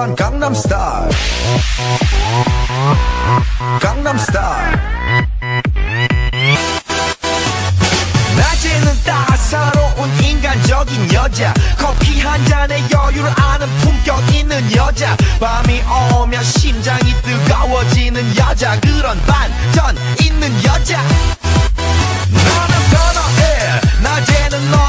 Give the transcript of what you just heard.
건 강남스타일 강남스타일 낮에는 따사로운 인간적인 여자 커피 한 잔에 여유를 아는 품격 있는 여자 밤이 오면 심장이 뜨거워지는 여자 그런 반전 있는 여자 너는 선어해 낮에는 너